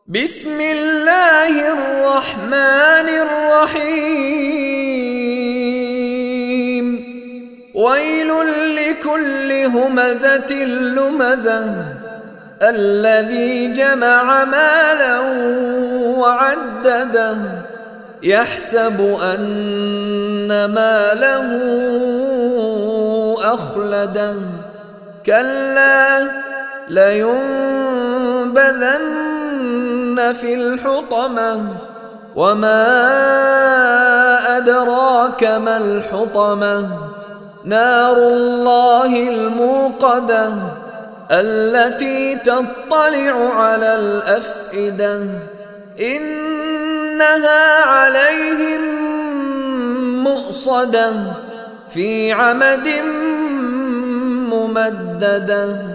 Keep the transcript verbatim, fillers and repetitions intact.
بسم الله الرحمن الرحيم ويل لكل همزة لمزة الذي جمع مالا وعدده يحسب أن ماله أخلده كلا لينبذن في الحطمة وما أدراك ما الحطمة نار الله الموقدة التي تطلع على الأفئدة إنها عليهم مؤصدة في عمد ممددة.